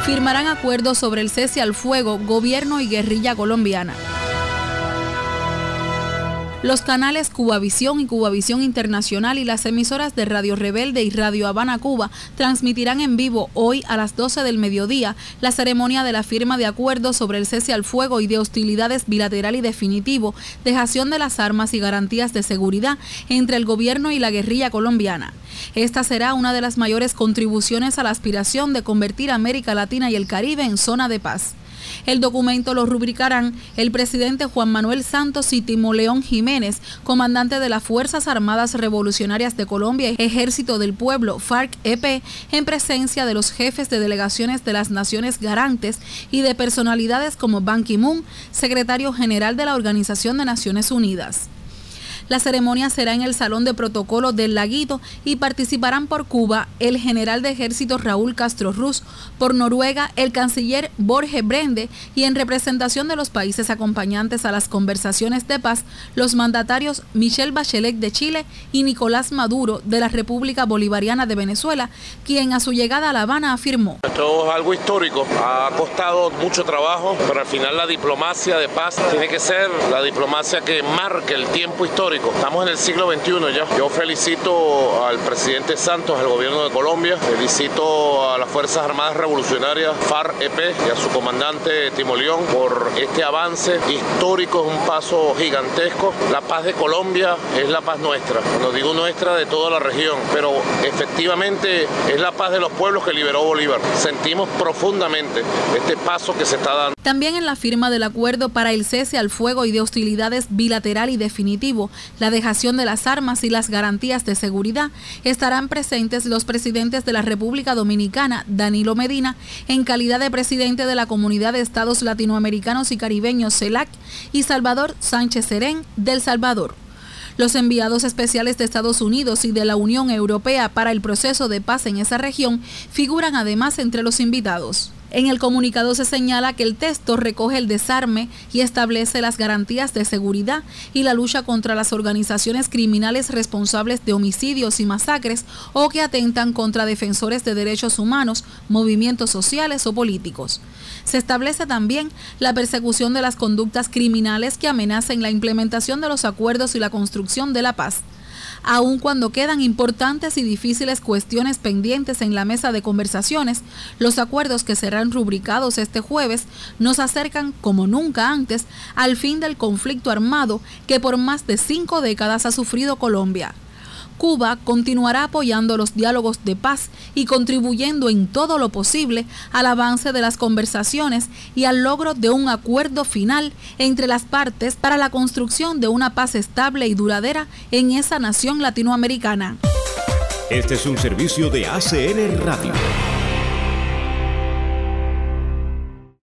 firmarán acuerdos sobre el cese al fuego, gobierno y guerrilla colombiana. Los canales Cubavisión y Cubavisión Internacional y las emisoras de Radio Rebelde y Radio Habana Cuba transmitirán en vivo hoy a las 12 del mediodía la ceremonia de la firma de acuerdos sobre el cese al fuego y de hostilidades bilateral y definitivo, dejación de las armas y garantías de seguridad entre el gobierno y la guerrilla colombiana. Esta será una de las mayores contribuciones a la aspiración de convertir a América Latina y el Caribe en zona de paz. El documento lo rubricarán el presidente Juan Manuel Santos y Timoleón Jiménez, comandante de las Fuerzas Armadas Revolucionarias de Colombia, Ejército del Pueblo, FARC-EP, en presencia de los jefes de delegaciones de las naciones garantes y de personalidades como Ban Ki-moon, secretario general de la Organización de Naciones Unidas. La ceremonia será en el Salón de Protocolo del Laguito y participarán por Cuba el general de ejército Raúl Castro Ruz, por Noruega el canciller Borge Brende y en representación de los países acompañantes a las conversaciones de paz, los mandatarios Michelle Bachelet de Chile y Nicolás Maduro de la República Bolivariana de Venezuela, quien a su llegada a La Habana afirmó: Esto es algo histórico, ha costado mucho trabajo, pero al final la diplomacia de paz tiene que ser la diplomacia que marque el tiempo histórico. Estamos en el siglo XXI ya. Yo felicito al presidente Santos, al gobierno de Colombia, felicito a las Fuerzas Armadas Revolucionarias, FARC-EP, y a su comandante Timoleón por este avance histórico, es un paso gigantesco. La paz de Colombia es la paz nuestra, cuando digo nuestra, de toda la región, pero efectivamente es la paz de los pueblos que liberó Bolívar. Sentimos profundamente este paso que se está dando. También en la firma del acuerdo para el cese al fuego y de hostilidades bilateral y definitivo, la dejación de las armas y las garantías de seguridad, estarán presentes los presidentes de la República Dominicana, Danilo Medina, en calidad de presidente de la Comunidad de Estados Latinoamericanos y Caribeños, CELAC, y Salvador Sánchez Serén, del Salvador. Los enviados especiales de Estados Unidos y de la Unión Europea para el proceso de paz en esa región figuran además entre los invitados. En el comunicado se señala que el texto recoge el desarme y establece las garantías de seguridad y la lucha contra las organizaciones criminales responsables de homicidios y masacres o que atentan contra defensores de derechos humanos, movimientos sociales o políticos. Se establece también la persecución de las conductas criminales que amenacen la implementación de los acuerdos y la construcción de la paz. Aun cuando quedan importantes y difíciles cuestiones pendientes en la mesa de conversaciones, los acuerdos que serán rubricados este jueves nos acercan, como nunca antes, al fin del conflicto armado que por más de 5 décadas ha sufrido Colombia. Cuba continuará apoyando los diálogos de paz y contribuyendo en todo lo posible al avance de las conversaciones y al logro de un acuerdo final entre las partes para la construcción de una paz estable y duradera en esa nación latinoamericana. Este es un servicio de ACN Radio.